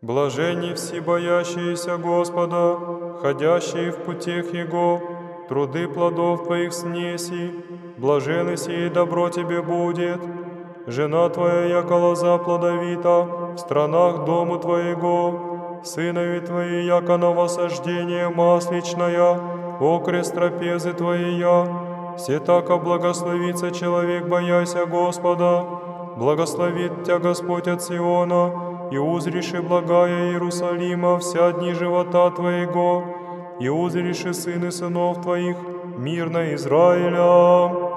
Блаженни все боящиеся Господа, ходящие в путях Его, труды плодов Твоих снеси, блаженны сие добро Тебе будет. Жена Твоя, яко лоза плодовита, в странах дому Твоего, сынови Твои, яко новосаждение масличное, окрест трапезы Твоя. Все тако благословится человек, бояся Господа, благословит Тя Господь от Сиона, и узриши благая Иерусалима вся дни живота Твоего, и узриши сыны сынов Твоих, мир на Израиля.